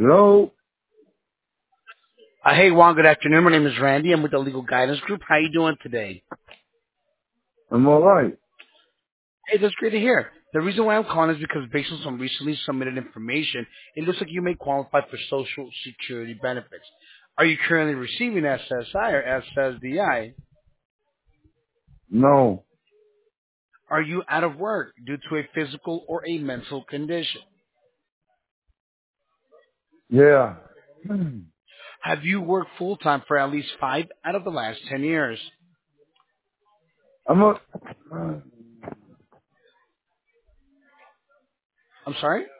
Hello? Hey, Juan, good afternoon. My name is Randy. I'm with the Legal Guidance Group. How you doing today? I'm alright. Hey, that's great to hear. The reason why I'm calling is because based on some recently submitted information, it looks like you may qualify for Social Security benefits. Are you currently receiving SSI or SSDI? No. Are you out of work due to a physical or a mental condition? Yeah. Have you worked full-time for at least 5 out of the last 10 years? I'm a, I'm sorry?